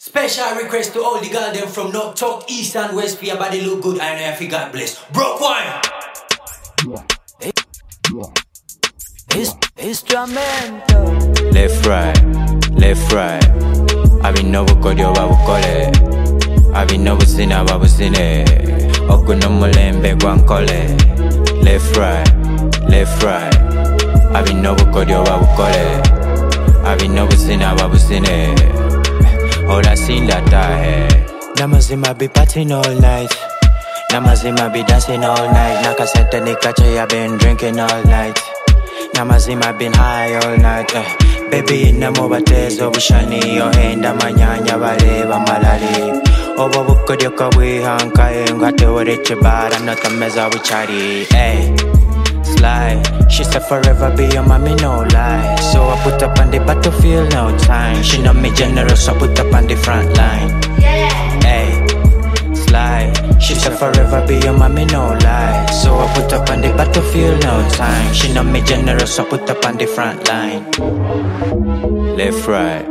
Special request to all the girls them from North, South, East and West for your body look good and if you got blessed. Broke one! Instrumento. Left, right. I've been over Kodio Babukole. I've been over Sina Babusine. Okunomolembe Guankole. Left, right. I've been over Kodio Babukole. I've been over Sina Babusine. All I seen that I had. Namazima be partying all night. Namazima be dancing all night. Nakasenta nikache, I've been drinking all night. Namazima been high all night. Baby in the mobates of shiny your hand, amanyanya baleba malali. Over Bukodioka we hanka and got the word it bad. I'm not a meza with chatty. Hey, slide. She said forever be your mommy, no lie. So I put up on the battlefield, no time. She know me generous, so I put up on the front line. Hey, slide. She said forever be your mommy, no lie. So I put up on the battlefield, no time. She know me generous, so I put up on the front line. Left, right.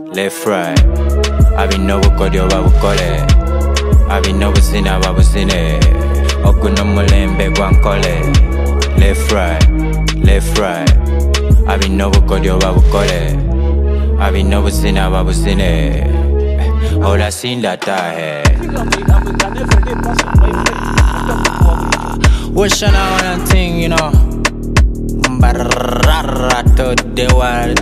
I've been over Kodio Babukole. I've been over Sina Babusine. Okunomolembe Guankole. Left, right. I've been over Kodio Babukole. I've been over Sina Babusine. All I seen that I had. What's on one thing, you know? Barara to the world.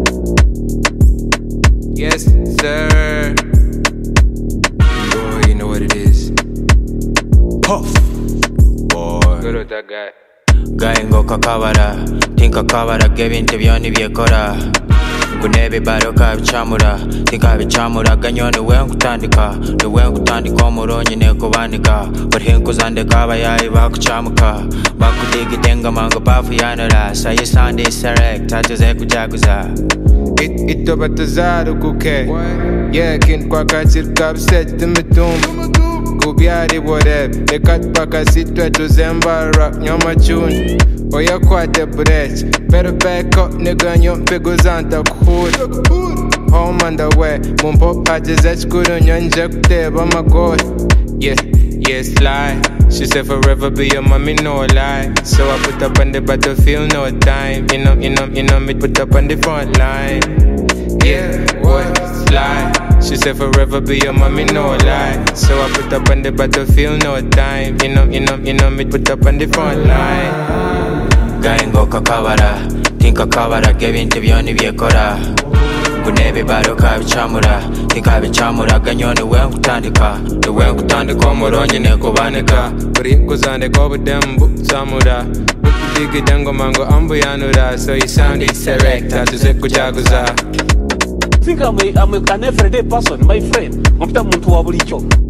Yes, sir. Boy, you know what it is. Puff. Boy. Good with that guy. Gaingo kakabara, tinka kabara, giving to Vioni Viekora. Gunebi baroka bichamura, tinka bichamura, ganyoni wenkutandika, the wenkutandika muronyi nekubandika, but hinkuzandika bayayi bakuchamuka, bakudigi denga manga bafu yanara, sayi sandi select, tatuze kujaguza. Ito batazaro kuke. Yeah, kin kwa kachir kabset tumitum. Kubiari whatever. The cut paka sitwe to zemba rock nyama tune. Oya kwate brech. Better back up nigga nyom pegozanta kuhud. Home on the way. Mumpo patizech kuru nyanjekte ba my god. Yeah, slide. She said forever be your mommy, no lie. So I put up on the battlefield, no time. You know me put up on the front line. Yeah, what? Slide. She said forever be your mommy, no lie. So I put up on the battlefield, no time. You know me put up on the front line. Gaingo kakabara, tinka kabara, giving to Vioni Viekora. Gunebi baroka bichamura, tinka bichamura, ganyoni wenkutandika, the wenkutandika muronyi nekubandika. Buri kuzande kobu dembu samura. Digi dango mango ambu yanura. So you sound select, tatuze kujaguza. Think I'm an everyday person, my friend. I'm muntu wa bulicho.